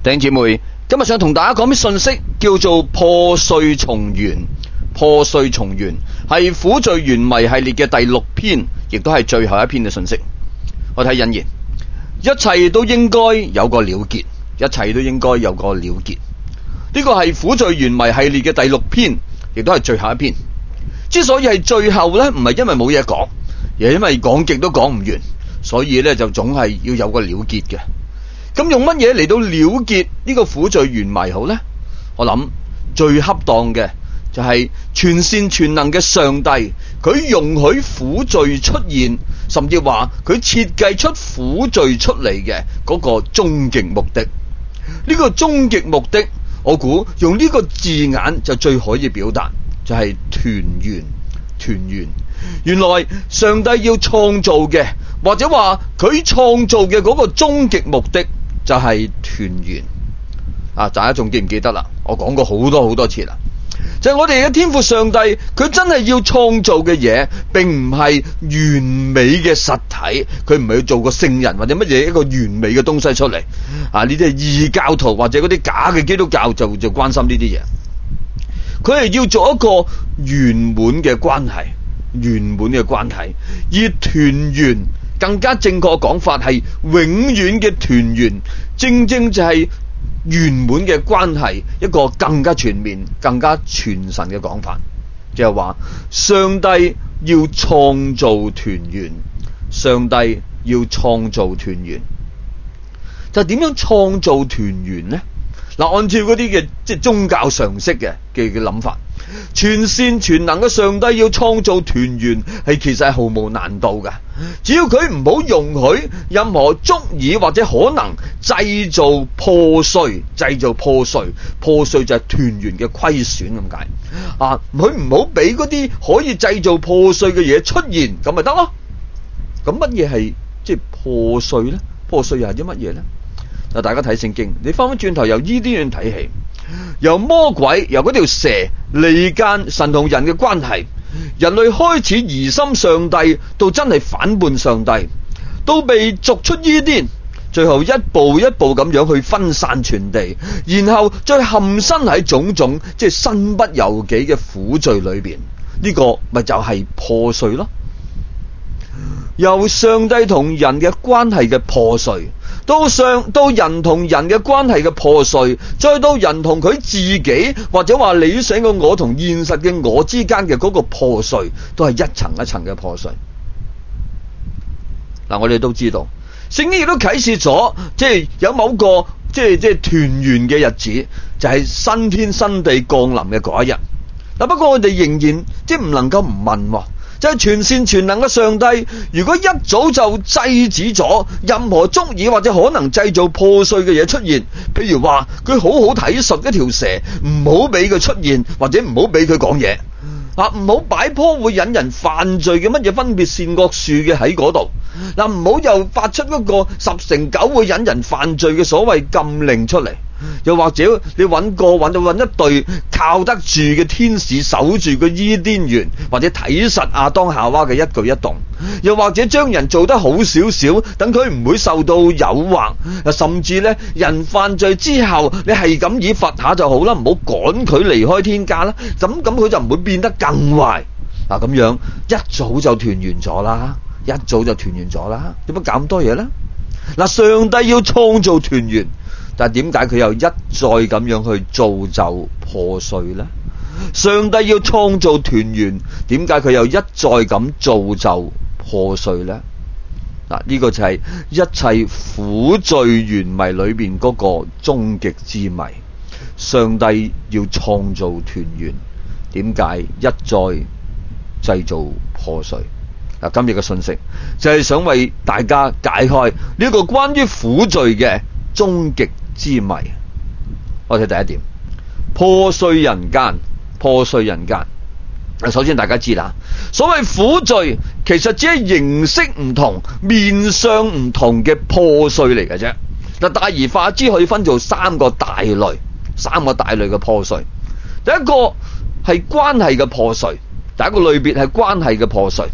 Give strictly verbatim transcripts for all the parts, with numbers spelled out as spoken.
弟兄姊妹，今日想同大家講啲信息，叫做破碎重圓。破碎重圓係苦罪原迷系列嘅第六篇，亦都係最後一篇嘅信息。我睇引言，一切都應該有個了結，一切都應該有個了結。呢個係苦罪原迷系列嘅第六篇，亦都係最後一篇。之所以係最後呢，唔係因為冇嘢講，而係因為講極都講唔完，所以呢就總係要有個了結嘅。咁用乜嘢嚟到了結呢個苦罪原迷好呢？我諗最恰當嘅就係全善全能嘅上帝，佢容許苦罪出現，甚至話佢設計出苦罪出嚟嘅嗰個終極目的。呢個終極目的，我估用呢個字眼就最可以表達，就係團圓。團圓，原來上帝要創造嘅，或者話佢創造嘅嗰個終極目的就係團圓。啊，大家仲記唔記得啦？我講過好多好多次啦，就係我哋嘅天父上帝，佢真係要創造嘅嘢，並唔係完美嘅實體，佢唔係要做個聖人或者乜嘢一個完美嘅東西出嚟。啊，呢啲係異教徒或者嗰啲假嘅基督教就就關心呢啲嘢。佢係要做一個圓滿嘅關係，圓滿嘅關係，而團圓更加正確講法係永遠嘅團圓，正正就係圓滿嘅關係，一個更加全面、更加全神嘅講法，就係話上帝要創造團圓，上帝要創造團圓，就點樣創造團圓呢？嗱，按照嗰啲嘅即係宗教常識嘅嘅嘅諗法，全善全能嘅上帝要創造團圓係其實係毫無難度嘅，只要佢唔好容許任何足以或者可能製造破碎，製造破碎，破碎就係團圓嘅虧損咁解啊！佢唔好俾嗰啲可以製造破碎嘅嘢出現，咁咪得咯。咁乜嘢係即係破碎咧？破碎又係啲乜嘢咧？嗱，大家睇聖經，你翻返轉頭由伊甸園睇起，由魔鬼由嗰條蛇離間神同人嘅關係，人類開始疑心上帝，到真係反叛上帝，都被逐出伊甸，最後一步一步咁樣去分散全地，然後再陷身喺種種即係身不由己嘅苦罪裏邊，呢個咪就係破碎咯。由上帝同人嘅關係嘅破碎，到上到人同人嘅關係嘅破碎，再到人同佢自己或者話理想嘅我同現實嘅我之間嘅嗰個破碎，都係一層一層嘅破碎。嗱，我哋都知道聖經亦都啟示咗，即係有某個即係即係團圓嘅日子，就係新天新地降臨嘅嗰一日。嗱，不過我哋仍然即係唔能夠唔問，就係全善全能嘅上帝，如果一早就制止咗任何足以或者可能製造破碎嘅嘢出現，譬如話佢好好睇實一條蛇，唔好俾佢出現，或者唔好俾佢講嘢啊，唔好擺棵會引人犯罪嘅乜嘢分別善惡樹嘅喺嗰度，嗱，唔好又發出嗰個十成九會引人犯罪嘅所謂禁令出嚟。又或者你揾個揾到揾一隊靠得住嘅天使守住個伊甸園，或者睇實亞當夏娃嘅一舉一動，又或者將人做得好少少，等佢唔會受到誘惑，甚至呢人犯罪之後你係咁以罰下就好啦，唔好趕佢離開天家啦，咁咁佢就唔會變得更壞。嗱，咁樣一早就團圓咗啦，一早就團圓咗啦，點解搞咁多嘢呢？嗱，上帝要創造團圓，但係點解佢又一再咁樣去造就破碎呢？上帝要創造團圓，點解佢又一再咁造就破碎呢？嗱，呢個就係一切苦罪原迷裏邊嗰個終極之謎。上帝要創造團圓，點解一再製造破碎？嗱，今日嘅信息就係想為大家解開呢個關於苦罪嘅終極之謎。我睇第一點，破碎人間，破碎人間。首先大家知啦，所謂苦罪其實只係形式唔同、面相唔同嘅破碎嚟嘅啫。嗱，大而化之可以分做三個大類，三個大類嘅破碎。第一個係關係嘅破碎，第一個類別係關係嘅破碎。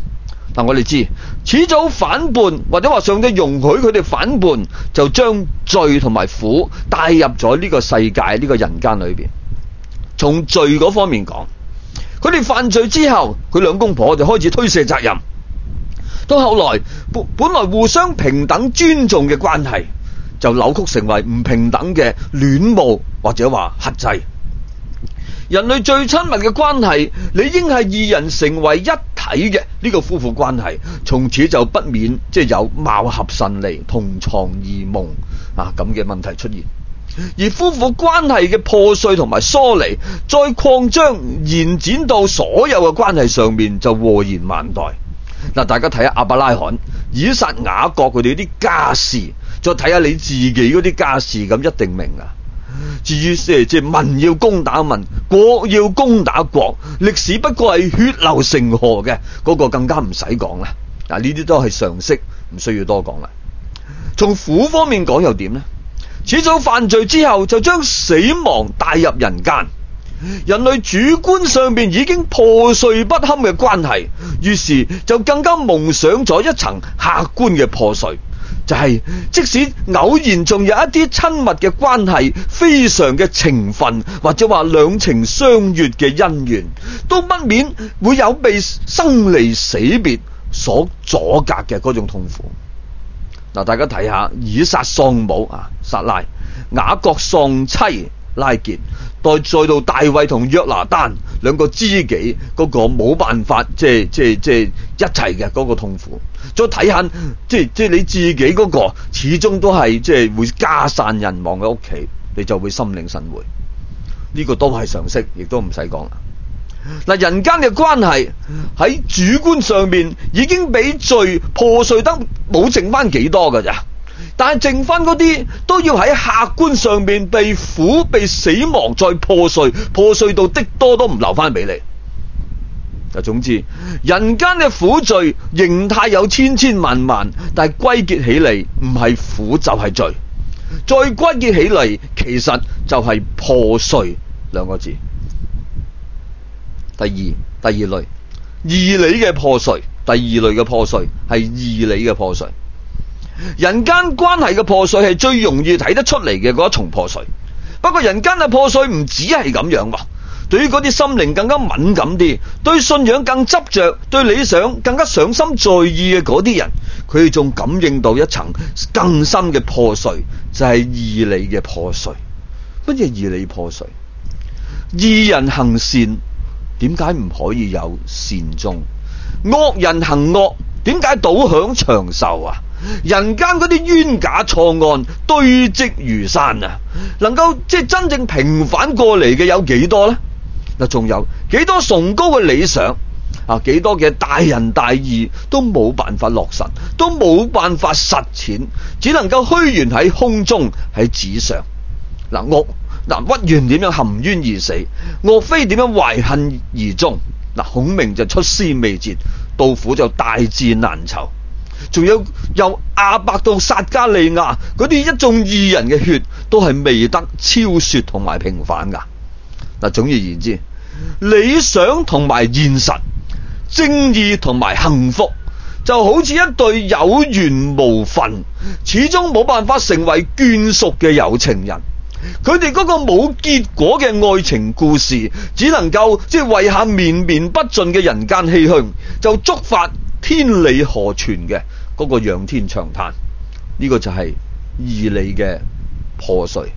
嗱，我哋知始祖反叛，或者話上帝容許佢哋反叛，就將罪同埋苦帶入咗呢個世界呢個人間裏邊。從罪嗰方面講，佢哋犯罪之後，佢兩公婆就開始推卸責任，到後來本本來互相平等尊重嘅關係，就扭曲成為唔平等嘅戀慕或者話克制。人類最親密嘅關係，理應係二人成為一體嘅呢個夫婦關係，從此就不免即係有貌合神離、同床異夢啊咁嘅問題出現。而夫婦關係嘅破碎同埋疏離，再擴張延展到所有嘅關係上面，就禍延萬代。嗱，大家睇下亞伯拉罕、以撒、雅各佢哋啲家事，再睇下你自己嗰啲家事，咁一定明啊。至於即係民要攻打民，國要攻打國，歷史不過係血流成河嘅，嗰個更加唔使講啦。嗱，呢啲都係常識，唔需要多講啦。從苦方面講又點呢？始祖犯罪之後，就將死亡帶入人間，人類主觀上邊已經破碎不堪嘅關係，於是就更加蒙上咗一層客觀嘅破碎。就係、是、即使偶然仲有一啲親密嘅關係，非常嘅情分，或者話兩情相悅嘅姻緣，都不免會有被生離死別所阻隔嘅嗰種痛苦。嗱，大家睇下以撒喪母啊撒拉，雅各喪妻拉結，再再到大衛同約拿單兩個知己嗰個冇辦法即係即係即係一齊嘅嗰個痛苦。再睇下即係即係你自己嗰個始終都係即係會家散人亡嘅屋企，你就會心領神會。呢個都係常識，亦都唔使講啦。嗱，人間嘅關係喺主觀上面已經俾罪破碎得冇剩翻幾多㗎咋，但係剩翻嗰啲都要喺客觀上面被苦、被死亡再破碎，破碎到的多都唔留翻俾你。就總之，人間嘅苦罪形態有千千萬萬，但係歸結起嚟唔係苦就係罪，再歸結起嚟其實就係破碎兩個字。第二第二類義理嘅破碎，第二類嘅破碎係義理嘅破碎。人間關係嘅破碎係最容易睇得出嚟嘅嗰一重破碎。不過人間嘅破碎唔止係咁樣喎，對於嗰啲心靈更加敏感啲，對信仰更執着，對理想更加上心在意嘅嗰啲人，佢哋仲感應到一層更深嘅破碎，就係義理嘅破碎。乜嘢義理破碎？義人行善，點解唔可以有善終？惡人行惡，點解倒享長壽啊？人間嗰啲冤假錯案堆積如山啊，能夠即係真正平反過嚟嘅有幾多呢？嗱，仲有幾多崇高嘅理想啊？幾多嘅大仁大義都冇辦法落實，都冇辦法實踐，只能夠虛懸喺空中喺紙上。嗱，惡嗱屈原點樣含冤而死？岳飛點樣懷恨而終？嗱，孔明就出師未捷，杜甫就大志難酬。仲有由亞伯到撒迦利亞嗰啲一眾義人嘅血，都係未得超雪同埋平反噶。嗱，總而言之，理想同埋現實，正義同埋幸福，就好似一對有緣無分，始終冇辦法成為眷屬嘅有情人。佢哋嗰個冇結果嘅愛情故事，只能夠即係為下綿綿不盡嘅人間唏噓，就觸發天理何存嘅嗰個仰天長嘆。呢個就係義理嘅破碎。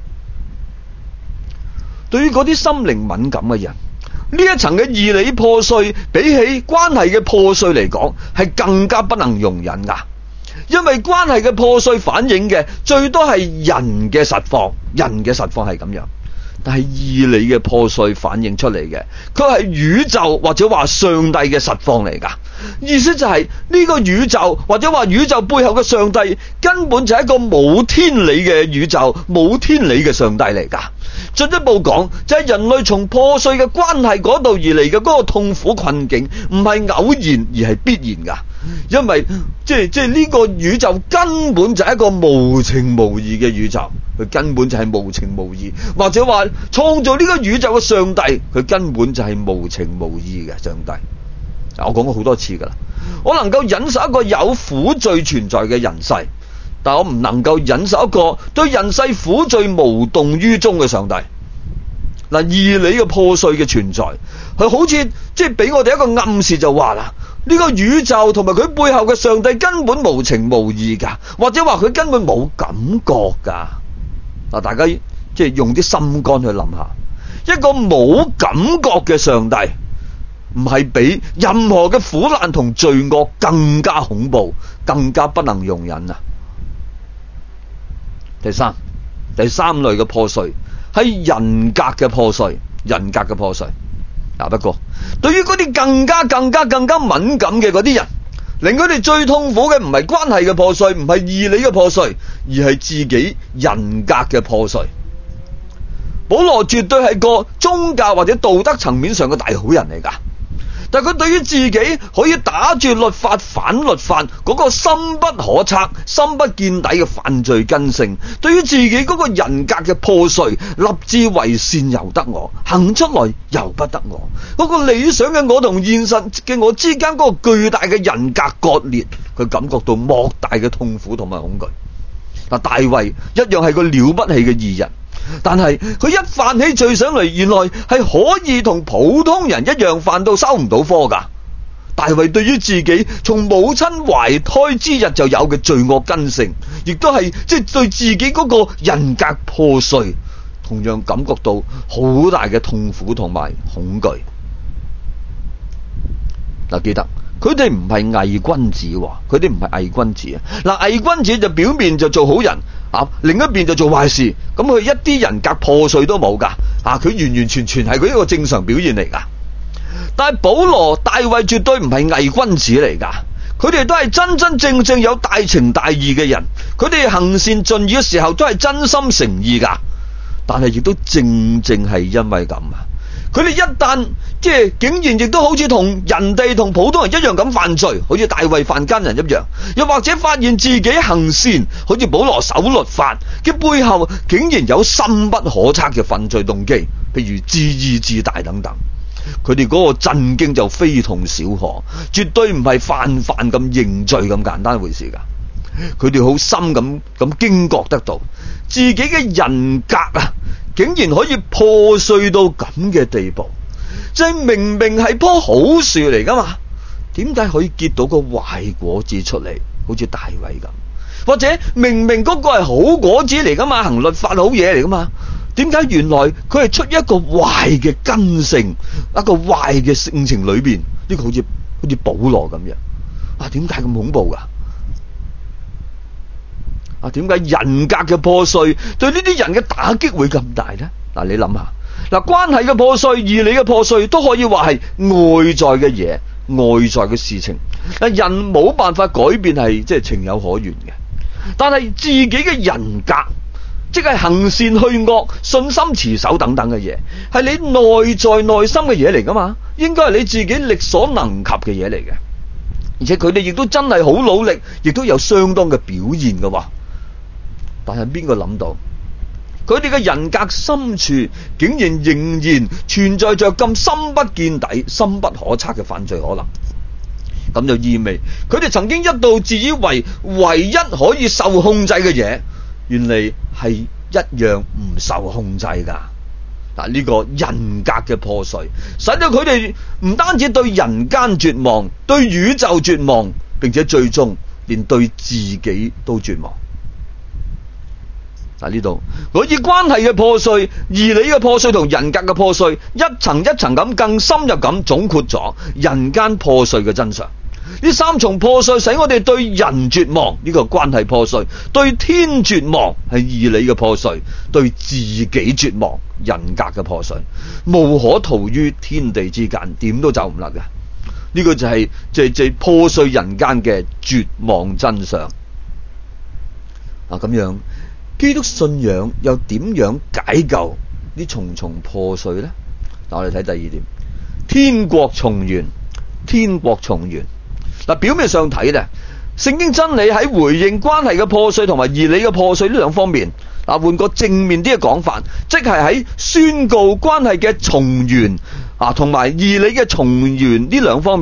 對於嗰啲心靈敏感嘅人，呢一層嘅義理破碎，比起關係嘅破碎嚟講，係更加不能容忍噶。因為關係嘅破碎反映嘅最多係人嘅實況，人嘅實況係咁樣，但係義理嘅破碎反映出嚟嘅，佢係宇宙或者話上帝嘅實況嚟噶。意思就係呢個宇宙或者話宇宙背後嘅上帝，根本就係一個冇天理嘅宇宙，冇天理嘅上帝嚟噶。進一步講，就係人類從破碎嘅關係嗰度而嚟嘅嗰個痛苦困境，唔係偶然而係必然噶。因為即係即係呢個宇宙根本就係一個無情無義嘅宇宙，佢根本就係無情無義，或者話創造呢個宇宙嘅上帝，佢根本就係無情無義嘅上帝。 我講過好多次噶啦，我能夠忍受一個有苦罪存在嘅人世，但我唔能夠忍受一個對人世苦罪無動於衷嘅上帝。嗱，義理嘅破碎嘅存在，佢好似即係俾我哋一個暗示，就話啦，呢個宇宙同埋佢背後嘅上帝根本無情無義噶，或者話佢根本冇感覺噶。嗱，大家即係用啲心肝去諗下，一個冇感覺嘅上帝，唔係比任何嘅苦難同罪惡更加恐怖，更加不能容忍啊！第三，第三類嘅破碎係人格嘅破碎，人格嘅破碎。嗱，不過對於嗰啲更加更加更加敏感嘅嗰啲人，令佢哋最痛苦嘅唔係關係嘅破碎，唔係義理嘅破碎，而係自己人格嘅破碎。保羅絕對係個宗教或者道德層面上嘅大好人嚟噶，但係佢對於自己可以打住律法反律法嗰個深不可測、深不見底嘅犯罪根性，對於自己嗰個人格嘅破碎，立志為善由得我，行出來由不得我，嗰個理想嘅我同現實嘅我之間嗰個巨大嘅人格割裂，佢感覺到莫大嘅痛苦同埋恐懼。嗱，大衛一樣係個了不起嘅義人，但係佢一犯起罪上嚟，原來係可以同普通人一樣犯到收唔到科噶。大衛對於自己從母親懷胎之日就有嘅罪惡根性，亦都係即係對自己嗰個人格破碎，同樣感覺到好大嘅痛苦同埋恐懼。嗱，記得佢哋唔係偽君子，佢哋唔係偽君子啊！嗱，偽君子就表面就做好人啊，另一邊就做壞事，咁佢一啲人格破碎都冇噶啊！佢完完全全係佢一個正常表現嚟噶。但係保羅、大衛絕對唔係偽君子嚟噶，佢哋都係真真正正有大情大義嘅人，佢哋行善盡義嘅時候都係真心誠意噶。但係亦都正正係因為咁啊，佢哋一旦即係竟然亦都好似同人哋同普通人一樣咁犯罪，好似大衛犯奸人一樣，又或者發現自己行善，好似保羅守律法嘅背後竟然有深不可測嘅犯罪動機，譬如自義自大等等。佢哋嗰個震驚就非同小可，絕對唔係泛泛咁認罪咁簡單一回事噶。佢哋好深咁咁驚覺得到自己嘅人格啊，竟然可以破碎到咁嘅地步，即係明明係棵好樹嚟噶嘛，點解可以結到個壞果子出嚟？好似大衛咁，或者明明嗰個係好果子嚟噶嘛，行律法好嘢嚟噶嘛，點解原來佢係出一個壞嘅根性，一個壞嘅性情裏邊？呢個好似好似保羅咁樣啊？點解咁恐怖噶？啊，點解人格嘅破碎對呢啲人嘅打擊會咁大呢？嗱，你諗下，嗱，關係嘅破碎、義理嘅破碎都可以話係外在嘅嘢、外在嘅事情。嗱，人冇辦法改變係即係情有可原嘅，但係自己嘅人格，即係行善去惡、信心持守等等嘅嘢，係你內在內心嘅嘢嚟噶嘛，應該係你自己力所能及嘅嘢嚟嘅。而且佢哋亦都真係好努力，亦都有相當嘅表現嘅喎。但係邊個諗到，佢哋嘅人格深處竟然仍然存在着咁深不見底、深不可測嘅犯罪可能？咁就意味佢哋曾經一度自以為唯一可以受控制嘅嘢，原嚟係一樣唔受控制噶。嗱，呢個人格嘅破碎，使到佢哋唔單止對人間絕望，對宇宙絕望，並且最終連對自己都絕望。嗱，呢度我以關係嘅破碎、義理嘅破碎同人格嘅破碎，一層一層咁更深入咁總括咗人間破碎嘅真相。呢三重破碎使我哋對人絕望，呢個關係破碎；對天絕望，係義理嘅破碎；對自己絕望，人格嘅破碎，無可逃於天地之間，點都走唔甩嘅。呢個就係即係即係破碎人間嘅絕望真相。啊，咁樣基督信仰又點樣解救呢重重破碎呢？嗱，我哋睇第二點，天國重原，天國重原。嗱，表面上睇咧，聖經真理喺回應關係嘅破碎同埋義理嘅破碎呢兩方面，嗱，換個正面啲嘅講法，即係喺宣告關係嘅重原啊，同埋義理嘅重原呢兩方面，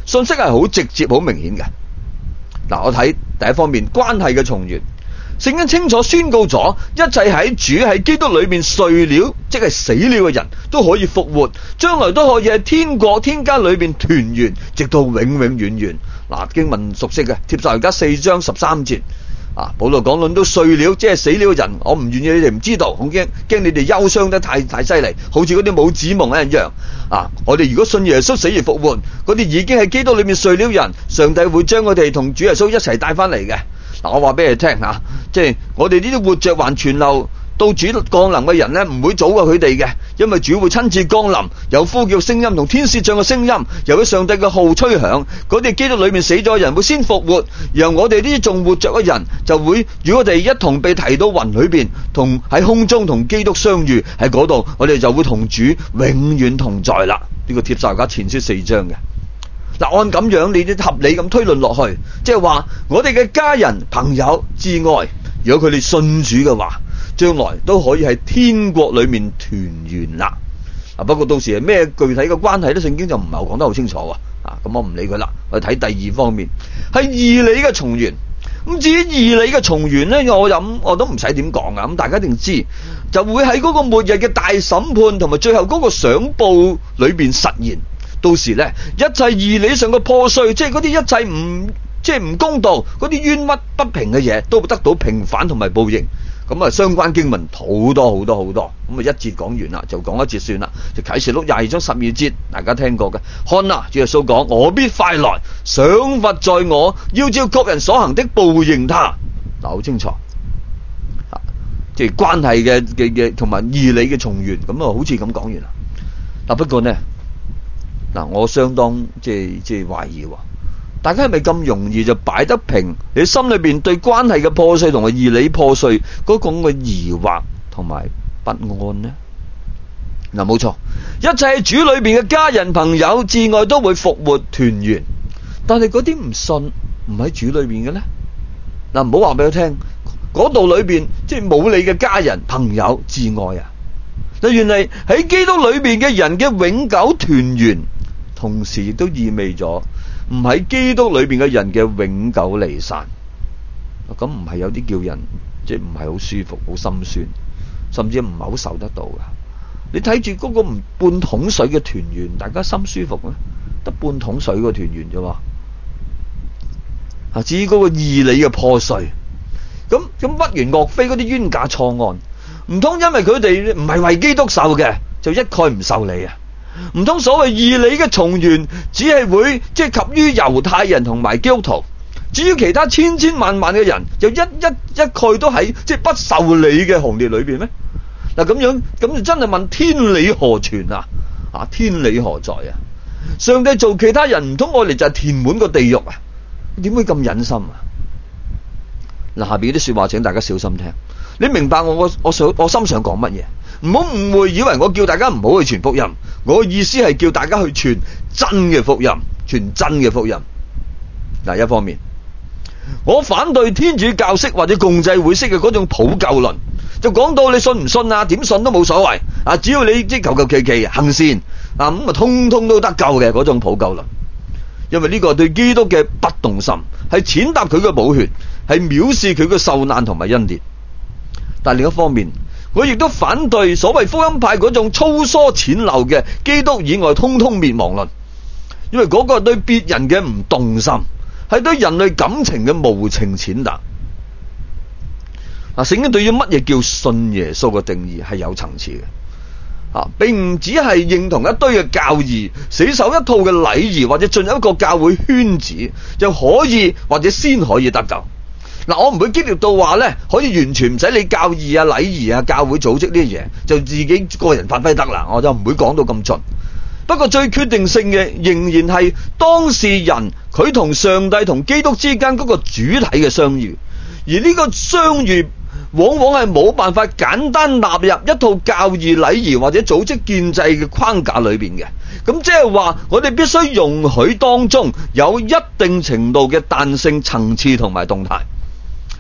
信息係好直接好明顯嘅。嗱，我睇第一方面關係嘅重圓，聖經清楚宣告咗一切喺主喺基督裏面睡了即係死了嘅人都可以復活，將來都可以喺天國天家裏面團圓，直到永永遠遠。嗱，經文熟悉嘅帖撒羅尼迦四章十三節啊，保羅講論到睡了即係死了嘅人，我唔願意你哋唔知道，好驚驚你哋憂傷得太太犀利，好似嗰啲冇指望一樣啊！我哋如果信耶穌死而復活，嗰啲已經喺基督裏面睡了人，上帝會將佢哋同主耶穌一齊帶翻嚟嘅。嗱，我話俾你聽吓，即係我哋呢啲活着還存留到主降臨嘅人呢，唔會早過佢哋嘅，因為主會親自降臨，有呼叫聲音同天使長嘅聲音，由於上帝嘅號吹響，嗰啲基督裏面死咗嘅人會先復活，然後我哋呢啲仲活着嘅人就會與我哋一同被提到雲裏邊，同喺空中同基督相遇，喺嗰度我哋就會同主永遠同在啦。呢個帖撒羅尼迦前書四章嘅。嗱，按咁樣你啲合理咁推論落去，即係話我哋嘅家人朋友至愛，如果佢哋信主嘅話，將來都可以喺天國裏面團圓啦。啊，不過到時係咩具體嘅關係咧？聖經就唔係講得好清楚喎。啊，咁我唔理佢啦。我哋睇第二方面，係義理嘅重圓。咁至於義理嘅重圓咧，我諗我都唔使點講啊。咁大家一定知，就會喺嗰個末日嘅大審判同埋最後嗰個賞報裏邊實現。到時咧，一切義理上嘅破碎，即係嗰啲一切唔即係唔公道，嗰啲冤屈不平嘅嘢，都會得到平反同埋報應。咁啊，相關經文好多好多好多，咁啊一節講完啦，就講一節算啦。就啟示錄廿二章十二節，大家聽過嘅。看啊，主耶穌講：我必快來，賞罰在我，要照各人所行的報應他。嗱，好清楚，啊，即係關係嘅嘅嘅同埋義理嘅重圓，咁啊好似咁講完啦。嗱，不過呢。嗱，我相當即係即係懷疑喎，大家係咪咁容易就擺得平你心裏邊對關係嘅破碎同埋義理破碎嗰種嘅疑惑同埋不安呢？嗱，冇錯，一切喺主裏邊嘅家人朋友至愛都會復活團圓，但係嗰啲唔信唔喺主裏邊嘅呢？嗱，唔好話俾佢聽，嗰度裏邊即係冇你嘅家人朋友至愛啊！嗱，原嚟喺基督裏邊嘅人嘅永久團圓，同時亦都意味咗唔喺基督裏邊嘅人嘅永久離散。咁唔係有啲叫人即係唔係好舒服、好心酸，甚至唔係好受得到噶。你睇住嗰個唔半桶水嘅團圓，大家心舒服咩？得半桶水個團圓啫嘛。啊，至於嗰個義理嘅破碎，咁咁屈原岳飛嗰啲冤假錯案，唔通因為佢哋唔係為基督受嘅，就一概唔受理啊？唔通所謂義理嘅重圓，只係會即係及於猶太人同埋基督徒，至於其他千千萬萬嘅人，就一一一概都喺即係不受理嘅行列裏邊咩？嗱，咁樣咁就真係問天理何存啊？啊，天理何在啊？上帝做其他人唔通我哋就係填滿個地獄啊？點會咁忍心啊？嗱，下邊啲說話請大家小心聽，你明白我我我想我心想講乜嘢？唔好誤會，以為我叫大家唔好去傳福音，我意思係叫大家去傳真嘅福音，傳真嘅福音。嗱，一方面，我反對天主教式或者共濟會式嘅嗰種普救論，就講到你信唔信啊，點信都冇所謂啊，只要你即係求求其其行善啊，咁啊通通都得救嘅嗰種普救論。因為呢個對基督嘅不動心，係踐踏佢嘅寶血，係藐視佢嘅受難同埋恩典。但另一方面，我亦都反對所謂福音派嗰種粗疏淺陋嘅基督以外通通滅亡論，因為嗰個對別人嘅唔動心，係對人類感情嘅無情踐踏。嗱，聖經對於乜嘢叫信耶穌嘅定義係有層次嘅。啊，並唔只係認同一堆嘅教義，死守一套嘅禮儀，或者進入一個教會圈子就可以或者先可以得救。嗱，我唔會激烈到話咧，可以完全唔使理教義啊、禮儀啊、教會組織呢啲嘢，就自己個人發揮得啦。我就唔會講到咁盡。不過最決定性嘅仍然係當事人佢同上帝同基督之間嗰個主體嘅相遇，而呢個相遇往往係冇辦法簡單納入一套教義禮儀或者組織建制嘅框架裏邊嘅。咁即係話我哋必須容許當中有一定程度嘅彈性層次同埋動態。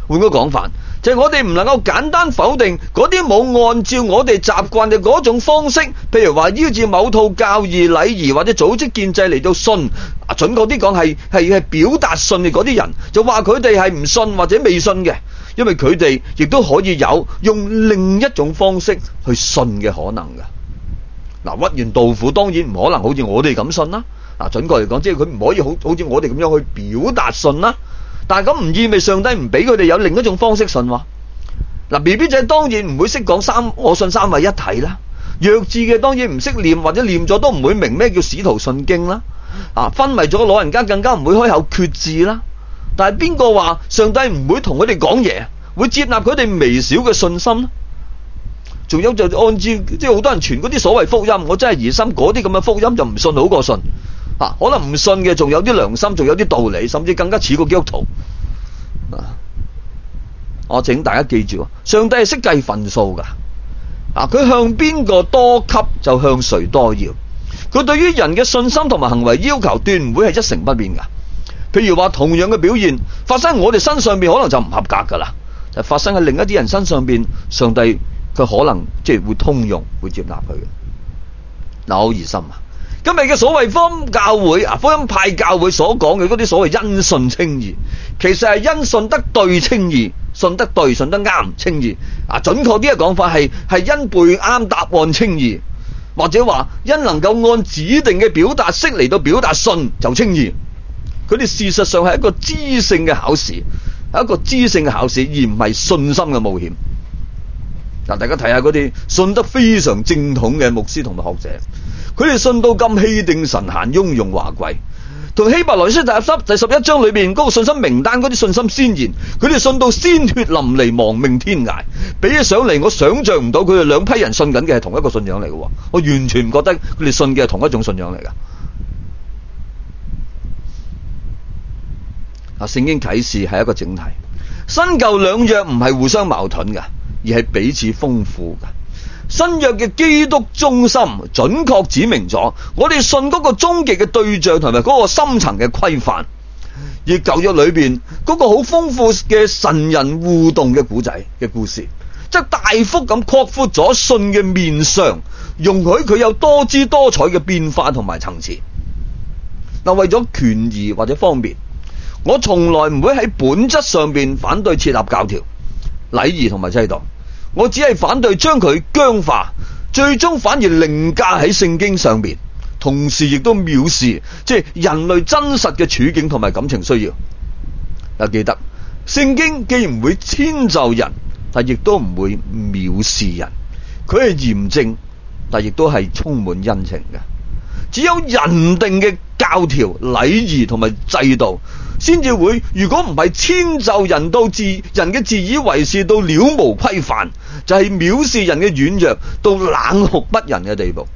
換個講法，就係我哋唔能夠簡單否定嗰啲冇按照我哋習慣嘅嗰種方式，譬如話依照某套教義、禮儀或者組織建制嚟到信，啊準確啲講係係係表達信嘅嗰啲人，就話佢哋係唔信或者未信嘅，因為佢哋亦都可以有用另一種方式去信嘅可能嘅。嗱，屈原杜甫當然唔可能好似我哋咁信啦。嗱，準確嚟講，即係佢唔可以好好似我哋咁樣去表達信啦。但係咁唔意味上帝唔俾佢哋有另一種方式信喎。嗱 ，B B 仔當然唔會識講三我信三位一體啦。弱智嘅當然唔識念，或者念咗都唔會明咩叫使徒信經啦。啊，昏迷咗嘅老人家更加唔會開口決志啦。但係邊個話上帝唔會同佢哋講嘢，會接納佢哋微小嘅信心呢？仲有就按照即係好多人傳嗰啲所謂福音，我真係疑心嗰啲咁嘅福音就唔信好過信。啊，可能唔信嘅仲有啲良心，仲有啲道理，甚至更加似個基督徒。啊，我請大家記住，上帝係識計份數噶。啊，佢向邊個多給就向誰多要。佢對於人嘅信心同埋行為要求，斷唔會係一成不變噶。譬如話同樣嘅表現發生喺我哋身上邊，可能就唔合格噶啦。就發生喺另一啲人身上邊，上帝佢可能即係會通用，會接納佢嘅。嗱，好疑心啊！今日嘅所謂福音教會啊，福音派教會所講嘅嗰啲所謂因信稱義，其實係因信得對稱義，信得對，信得啱稱義。啊，準確啲嘅講法係係因背啱答案稱義，或者話因能夠按指定嘅表達式嚟到表達信就稱義。佢哋事實上係一個知性嘅考試，係一個知性嘅考試，而唔係信心嘅冒險。嗱，大家睇下嗰啲信得非常正統嘅牧師同埋學者。佢哋信到咁氣定神閒、雍容華貴，同希伯來書第十第十一章裏邊嗰個信心名單嗰啲信心先言，佢哋信到鮮血淋漓、亡命天涯，比起上嚟，我想象唔到佢哋兩批人信緊嘅係同一個信仰嚟嘅，我完全唔覺得佢哋信嘅係同一種信仰嚟噶。啊，聖經啟示係一個整體，新舊兩約唔係互相矛盾嘅，而係彼此豐富嘅。新約嘅基督中心準確指明咗我哋信嗰個終極嘅對象同埋嗰個深層嘅規範，而舊約裏邊嗰個好豐富嘅神人互動嘅古仔嘅故事，即係大幅咁擴闊咗信嘅面上，容許佢有多姿多彩嘅變化同埋層次。嗱，為咗權宜或者方便，我從來唔會喺本質上邊反對設立教條、禮儀同埋制度。我只係反對將佢僵化，最終反而凌駕喺聖經上面，同時亦都藐視即係人類真實嘅處境同埋感情需要。嗱，記得聖經既唔會遷就人，但亦都唔會藐視人。佢係嚴正，但亦都係充滿恩情嘅。只有人定嘅教條、禮儀同埋制度，先至會，如果唔係遷就人到自人嘅自以為是到了無規範，就係、是、藐視人嘅軟弱到冷酷不仁嘅地步。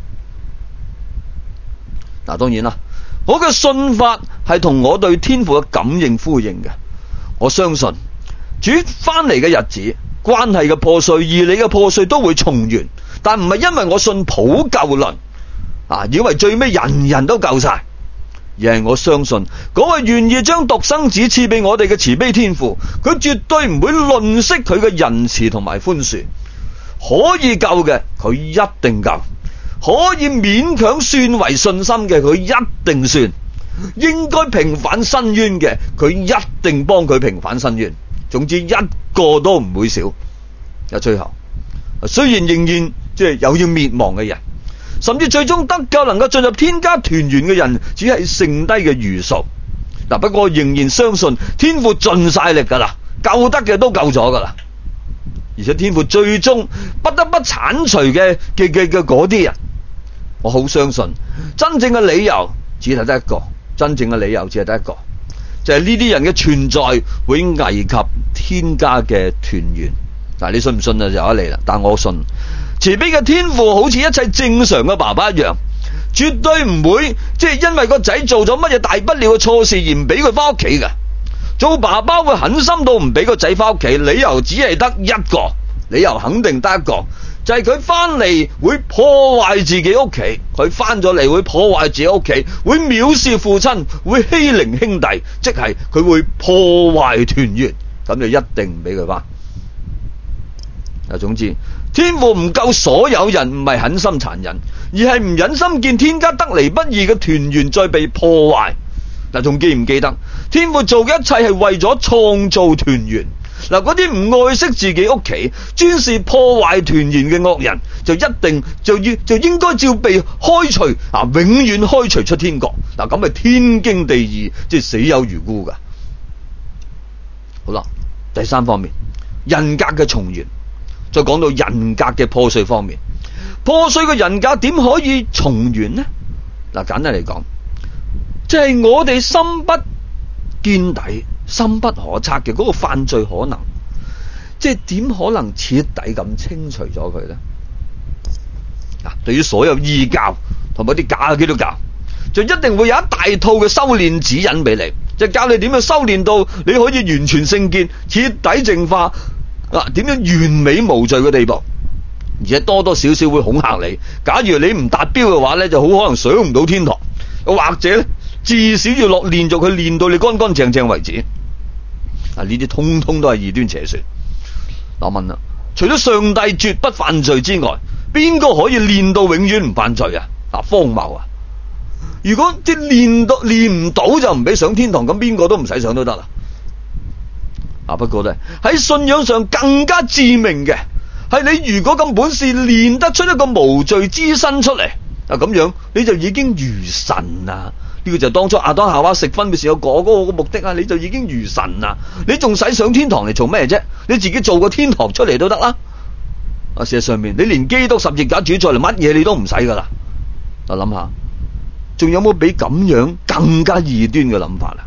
嗱，當然啦，我嘅信法係同我對天父嘅感應呼應嘅。我相信主翻嚟嘅日子，關係嘅破碎、義理嘅破碎都會重圓，但唔係因為我信普救論啊，以為最尾人人都救晒。而係我相信嗰位願意將獨生子賜俾我哋嘅慈悲天父，佢絕對唔會吝嗇佢嘅仁慈同埋寬恕。可以救嘅佢一定救，可以勉強算為信心嘅佢一定算，應該平反申冤嘅佢一定幫佢平反申冤。總之一個都唔會少。啊，最後雖然仍然即係有要滅亡嘅人，甚至最終得救能夠進入天家團圓嘅人，只係剩低嘅餘數。嗱，不過仍然相信天父盡晒力噶啦，救得嘅都救咗噶啦。而且天父最終不得不鏟除嘅嘅嘅嘅嗰啲人，我好相信真正嘅理由只係得一個，真正嘅理由只係得一個，就係呢啲人嘅存在會危及天家嘅團圓。嗱，你信唔信啊？就有得嚟啦，但我信。慈悲嘅天父好似一切正常嘅爸爸一樣，絕對唔會即係因為個仔做咗乜嘢大不了嘅錯事而唔俾佢翻屋企嘅。做爸爸會狠心到唔俾個仔翻屋企，理由只係得一個，理由肯定得一個，就係佢翻嚟會破壞自己屋企，佢翻咗嚟會破壞自己屋企，會藐視父親，會欺凌兄弟，即係佢會破壞團圓， 咁就一定唔俾佢翻。嗱，總之天父唔救所有人，唔係狠心殘忍，而係唔忍心見天家得嚟不易嘅團圓再被破壞。嗱，仲記唔記得天父做嘅一切係為咗創造團圓？嗱，嗰啲唔愛惜自己屋企，專是破壞團圓嘅惡人，就一定就要就應該照被開除啊，永遠開除出天國。嗱，咁係天經地義，即係死有餘辜噶。好啦，第三方面，人格嘅重圓。再講到人格嘅破碎方面，破碎嘅人格點可以重圓呢？嗱，簡單嚟講，即係我哋深不見底、深不可測嘅嗰個犯罪可能，即係點可能徹底咁清除咗佢呢？啊，對於所有異教同埋啲假嘅基督教，就一定會有一大套嘅修煉指引俾你，就教你點樣修煉到你可以完全聖潔、徹底淨化。嗱，點樣完美無罪嘅地步，而且多多少少會恐嚇你。假如你唔達標嘅話咧，就好可能上唔到天堂，或者咧至少要落連續去練到你乾乾淨淨為止。啊，呢啲通通都係異端邪說。嗱，問啦，除咗上帝絕不犯罪之外，邊個可以練到永遠唔犯罪啊？嗱，荒謬啊！如果即係練到練唔到就唔俾上天堂，咁邊個都唔使上都得啦。啊！不過咧，喺信仰上更加致命嘅係，你如果咁本事練得出一個無罪之身出嚟，啊咁樣你就已經如神啊！呢個就當初亞當夏娃食分嘅時候嗰個個目的啊！你就已經如神啊！你仲使上天堂嚟做咩啫？你自己做個天堂出嚟都得啦！啊，事實上面你連基督十字架主再嚟乜嘢你都唔使噶啦！我諗下，仲有冇比咁樣更加異端嘅諗法啊？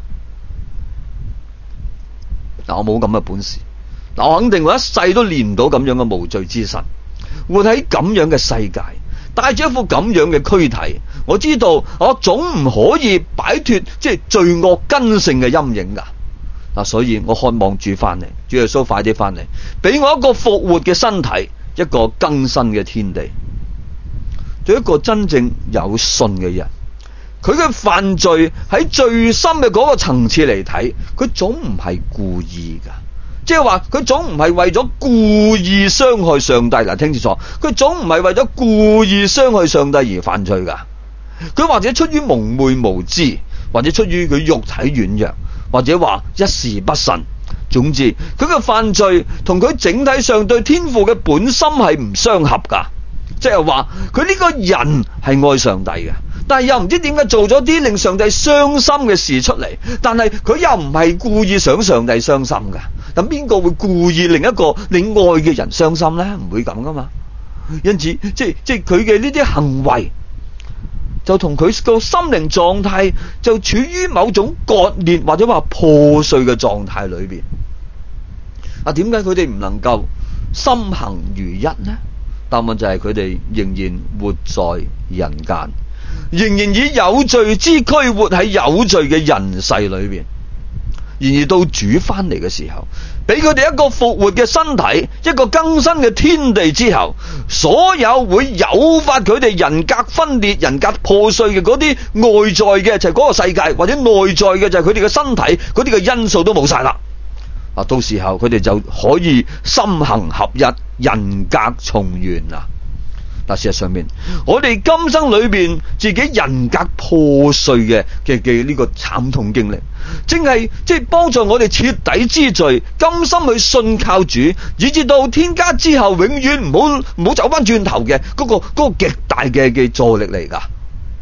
嗱，我冇咁嘅本事，嗱，我肯定我一世都練唔到咁樣嘅無罪之身，活喺咁樣嘅世界，帶住一副咁樣嘅軀體，我知道我總唔可以擺脫即係罪惡根性嘅陰影噶。嗱，所以我渴望主翻嚟，主耶穌快啲翻嚟，俾我一個復活嘅身體，一個更新嘅天地。對一個真正有信嘅人，佢嘅犯罪喺最深嘅嗰個層次嚟睇，佢總唔係故意噶，即係話佢總唔係為咗故意傷害上帝。嗱，聽清楚，佢總唔係為咗故意傷害上帝而犯罪噶。佢或者出於蒙昧無知，或者出於佢肉體軟弱，或者話一時不慎。總之，佢嘅犯罪同佢整體上對天父嘅本心係唔相合噶。即係話佢呢個人係愛上帝嘅，但係又唔知點解做咗啲令上帝傷心嘅事出嚟，但係佢又唔係故意想上帝傷心噶。咁邊個會故意令一個你愛嘅人傷心呢？唔會咁噶嘛。因此，即係即係佢嘅呢啲行為，就同佢個心靈狀態就處於某種割裂或者話破碎嘅狀態裏邊。啊，點解佢哋唔能夠心行如一呢？答案就係佢哋仍然活在人間，仍然以有罪之軀活喺有罪嘅人世裏邊。然而到主翻嚟嘅時候，俾佢哋一個復活嘅身體，一個更新嘅天地之後，所有會誘發佢哋人格分裂、人格破碎嘅嗰啲外在嘅就係嗰個世界，或者內在嘅就係佢哋嘅身體嗰啲嘅因素都冇晒啦。啊，到時候佢哋就可以心行合一，人格重圓啦。嗱，事實上面，我哋今生裏邊自己人格破碎嘅嘅嘅呢個慘痛經歷，正係即係幫助我哋徹底知罪，甘心去信靠主，以至到天家之後永遠唔好唔好走翻轉頭嘅嗰個嗰個極大嘅嘅助力嚟噶。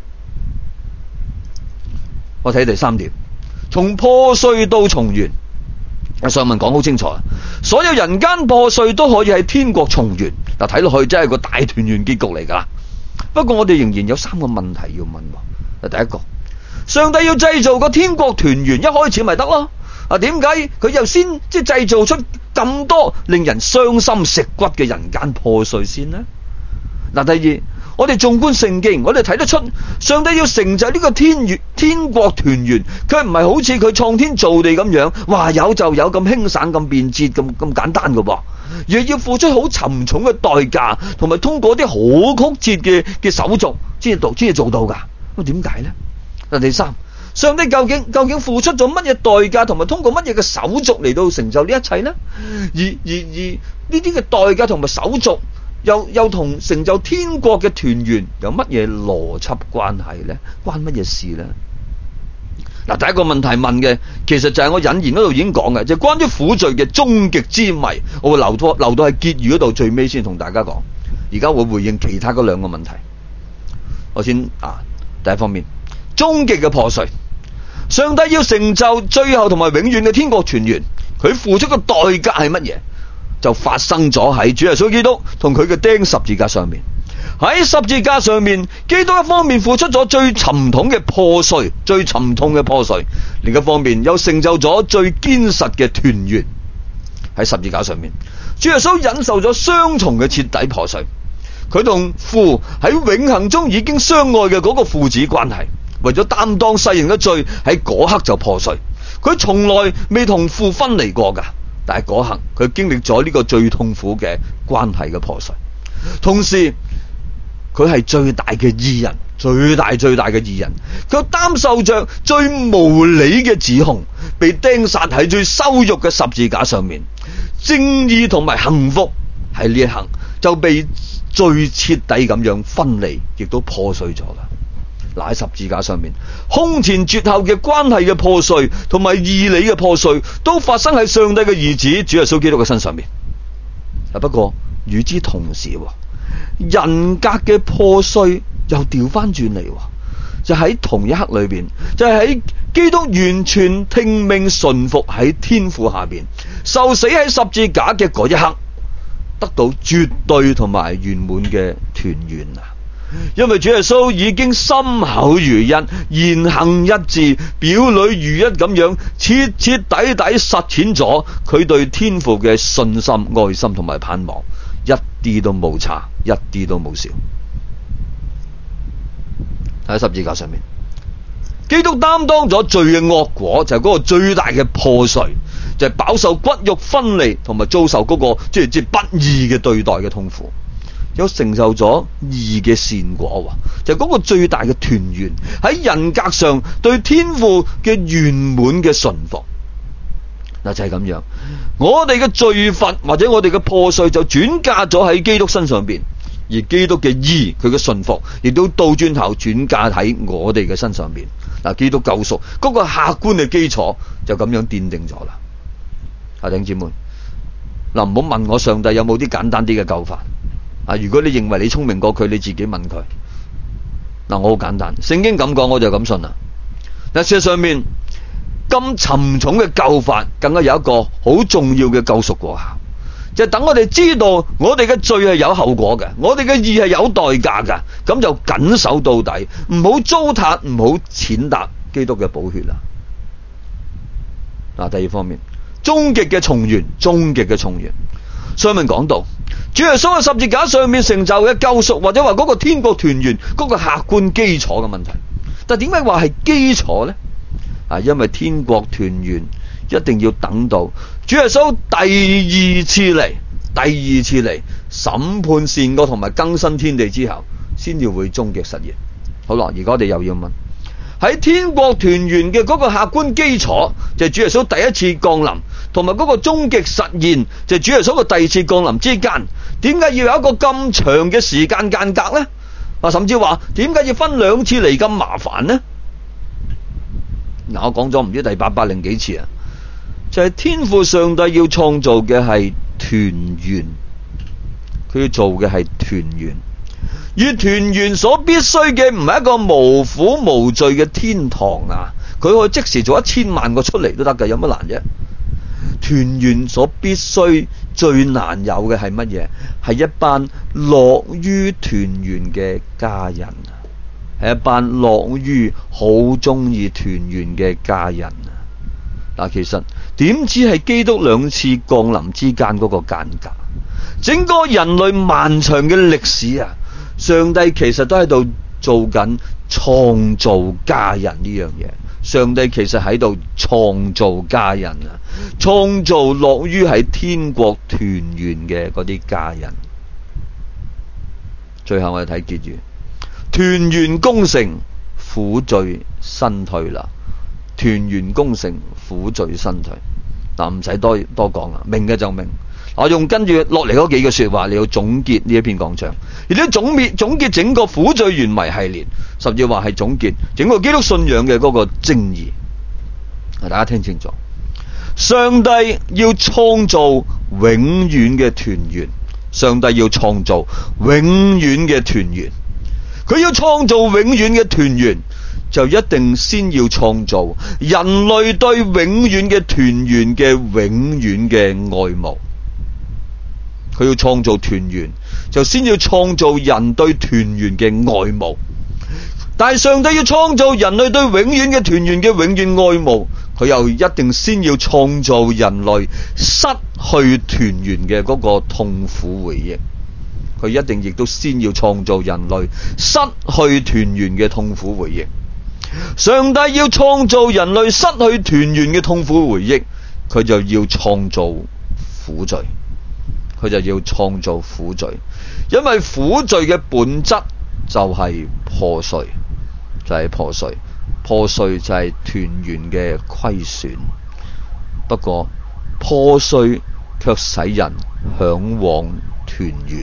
我睇第三點，從破碎到重圓。上文講好清楚啊，所有人間破碎都可以喺天國重圓。嗱，睇落去真係個大團圓結局嚟噶。不過我哋仍然有三個問題要問。第一個，上帝要製造個天國團圓，一開始咪得咯？啊，點解佢又先即係製造出咁多令人傷心食骨嘅人間破碎先呢？嗱，第二，我哋縱觀聖經，我哋睇得出上帝要成就呢個天圓天國團圓，佢唔係好似佢創天造地咁樣，話有就有咁輕省咁便捷咁咁簡單噶噃，而係要付出好沉重嘅代價，同埋通過啲好曲折嘅嘅手續先至做先至做到噶。咁點解呢？嗱，第三， 上帝究竟究竟付出咗乜嘢代價，同埋通過乜嘢嘅手續嚟到成就呢一切呢？而而而呢啲嘅代價同埋手續，又又同成就天國嘅團圓有乜嘢邏輯關係呢？關乜嘢事呢？嗱，第一個問題問嘅，其實就係我引言嗰度已經講嘅，就係關於苦罪嘅終極之謎。我會留到留到喺結語嗰度最尾先同大家講。而家會回應其他嗰兩個問題。我先啊，第一方面，終極嘅破碎。上帝要成就最後同埋永遠嘅天國團圓，佢付出嘅代價係乜嘢？就發生咗喺主耶穌基督同佢嘅釘十字架上面。喺十字架上面，基督一方面付出咗最沉痛嘅破碎，最沉痛嘅破碎；另一方面又成就咗最堅實嘅團圓。喺十字架上面，主耶穌忍受咗雙重嘅徹底破碎。佢同父喺永恆中已經相愛嘅嗰個父子關係，為咗擔當世人嘅罪，喺嗰刻就破碎。佢從來未同父分離過噶，但係嗰刻佢經歷咗呢個最痛苦嘅關係嘅破碎。同時佢係最大嘅義人，最大最大嘅義人，佢擔受着最無理嘅指控，被釘殺喺最羞辱嘅十字架上面。正義同埋幸福喺呢一刻就被最徹底咁樣分離，亦都破碎咗啦。嗱，喺十字架上面，空前絕後嘅關係嘅破碎同埋義理嘅破碎，都發生喺上帝嘅兒子主耶穌基督嘅身上面。不過與之同時，人格嘅破碎又調翻轉嚟，就喺同一刻裏邊，就係喺基督完全聽命順服喺天父下邊，受死喺十字架嘅嗰一刻，得到絕對同埋圓滿嘅團圓啊！因為主耶穌已經心口如一，言行一致，表裏如一咁樣徹徹底底實踐咗佢對天父嘅信心、愛心同埋盼望，一啲都冇差，一啲都冇少。喺十字架上面，基督擔當咗罪嘅惡果，就係、是、嗰個最大嘅破碎，就係、是、飽受骨肉分離同埋遭受嗰、那個即係即係不義嘅對待嘅痛苦，有承受咗義嘅善果，就係、是、嗰個最大嘅團圓，喺人格上對天父嘅圓滿嘅順服。嗱，就係咁樣，我哋嘅罪罰或者我哋嘅破碎就轉嫁咗喺基督身上邊，而基督嘅義，佢嘅順服亦都倒轉頭轉嫁喺我哋嘅身上邊。嗱，基督救贖嗰、那個客觀嘅基礎就咁樣奠定咗啦。啊，弟兄姊妹，嗱，唔好問我上帝有冇啲簡單啲嘅救法啊！如果你認為你聰明過佢，你自己問佢。嗱，我好簡單，聖經咁講我就咁信啦。嗱，事實上面咁沉重嘅救法，更加有一個好重要嘅救贖過效，就係、是、等我哋知道我哋嘅罪係有後果嘅，我哋嘅義係有代價嘅，咁就緊守到底，唔好糟蹋，唔好踐踏基督嘅寶血啦。嗱，第二方面，終極嘅重圓，終極嘅重圓。上面講到主耶穌喺十字架上面成就嘅救贖，或者話嗰個天國團圓嗰個客觀基礎嘅問題。但係點解話係基礎呢？啊，因為天國團圓一定要等到主耶穌第二次嚟，第二次嚟審判善惡同埋更新天地之後，先至會終極實現。好啦，而家我哋又要問，喺天國團圓嘅嗰個客觀基礎，就係主耶穌第一次降臨，同埋嗰個終極實現，就係主耶穌嘅第二次降臨之間，點解要有一個咁長嘅時間間隔呢？啊，甚至話點解要分兩次嚟咁麻煩呢？嗱，我講咗唔知第八百零幾次啊，就係、是、天父上帝要創造嘅係團圓，佢要做嘅係團圓，而團圓所必須嘅唔係一個無苦無罪嘅天堂啊，佢可以即時做一千萬個出嚟都得㗎，有乜難啫？團圓所必須最難有嘅係乜嘢？係一班樂於團圓嘅家人啊！係一班樂於好中意團圓嘅家人啊！嗱，其實點知係基督兩次降臨之間嗰個間隔，整個人類漫長嘅歷史啊，上帝其實都喺度做緊創造家人呢樣嘢。上帝其實喺度創造家人啊，創造樂於喺天國團圓嘅嗰啲家人。最後我哋睇結語。團圓功成，苦罪身退啦。 團圓功成，苦聚身退。嗱，唔使多多講啦，明嘅就明。我用跟住落嚟嗰幾個說話嚟到總結呢一篇講章，而呢總結總結整個苦聚原迷系列，甚至話係總結整個基督信仰嘅嗰個正義。大家聽清楚，上帝要創造永遠嘅團圓，上帝要創造永遠嘅團圓，佢要創造永遠嘅團圓，就一定先要創造人類對永遠嘅團圓嘅永遠嘅愛慕。佢要創造團圓，就先要創造人對團圓嘅愛慕。但係上帝要創造人類對永遠嘅團圓嘅永遠愛慕，佢又一定先要創造人類失去團圓嘅嗰個痛苦回憶。佢一定亦都先要創造人類失去團圓嘅痛苦回憶。上帝要創造人類失去團圓嘅痛苦回憶，佢就要創造苦聚。佢就要創造苦聚，因為苦聚嘅本質就係破碎，就係破碎，破碎就係團圓嘅虧損。不過破碎卻使人向往團圓。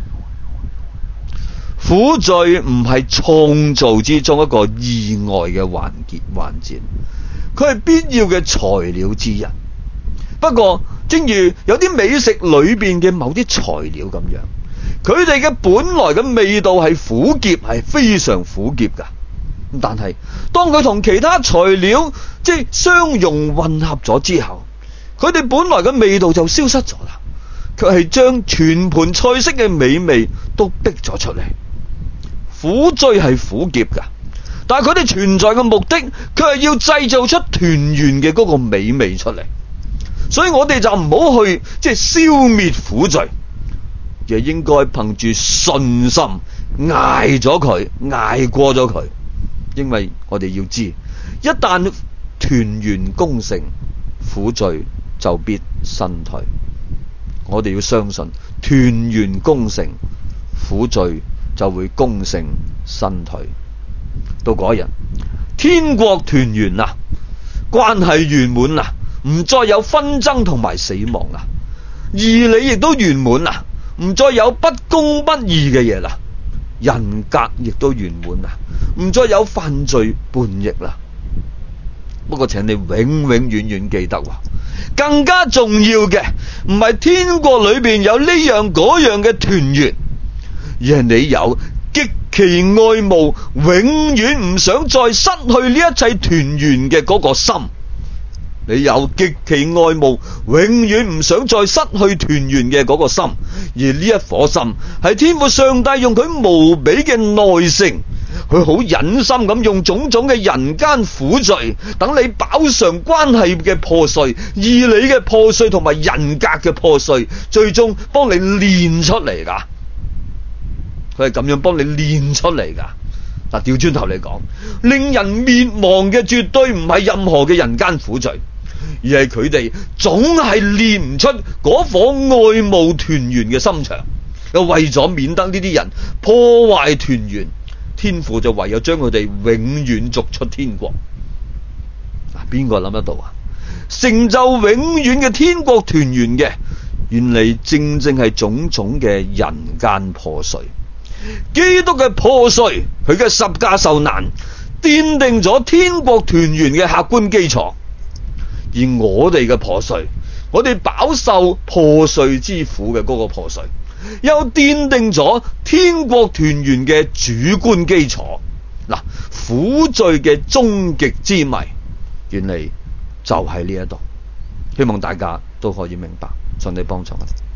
苦聚唔係創造之中一個意外嘅環節環節，佢係必要嘅材料之一。不過正如有啲美食裏邊嘅某啲材料咁樣，佢哋嘅本來嘅味道係苦澀，係非常苦澀噶。但係當佢同其他材料即係相融混合咗之後，佢哋本來嘅味道就消失咗啦，卻係將全盤菜式嘅美味都逼咗出嚟。苦聚係苦澀噶，但係佢哋存在嘅目的，卻係要製造出團圓嘅嗰個美味出嚟。所以我哋就唔好去即係消滅苦聚，而係應該憑住信心捱咗佢，捱過咗佢。因為我哋要知，一旦團圓功成，苦聚就必身退。我哋要相信團圓功成，苦聚就會功成身退。到嗰日，天國團圓啦，關係圓滿啦，唔再有紛爭同埋死亡啦，義理亦都圓滿啦，唔再有不公不義嘅嘢啦，人格亦都圓滿啦，唔再有犯罪叛逆啦。不過請你永永遠遠記得，更加重要嘅唔係天國裏邊有呢樣嗰樣嘅團圓，而係你有極其愛慕，永遠唔想再失去呢一切團圓嘅嗰個心。你有極其愛慕，永遠唔想再失去團圓嘅嗰個心，而呢一顆心係天父上帝用佢無比嘅耐性，佢好忍心咁用種種嘅人間苦罪，等你飽嘗關係嘅破碎、義理嘅破碎同埋人格嘅破碎，最終幫你練出嚟噶。佢係咁樣幫你練出嚟噶。嗱，調轉頭嚟講，令人滅亡嘅絕對唔係任何嘅人間苦罪，而係佢哋總係練唔出嗰顆愛慕團圓嘅心腸。又為咗免得呢啲人破壞團圓，天父就唯有將佢哋永遠逐出天國。嗱，邊個諗得到啊？成就永遠嘅天國團圓嘅，原嚟正正係種種嘅人間破碎。基督嘅破碎，佢嘅十架受難，奠定咗天國團圓嘅客觀基礎。而我哋嘅破碎，我哋飽受破碎之苦嘅嗰個破碎，又奠定咗天國團圓嘅主觀基礎。嗱，苦罪嘅終極之謎，原嚟就喺呢一度。希望大家都可以明白。上帝幫助我哋。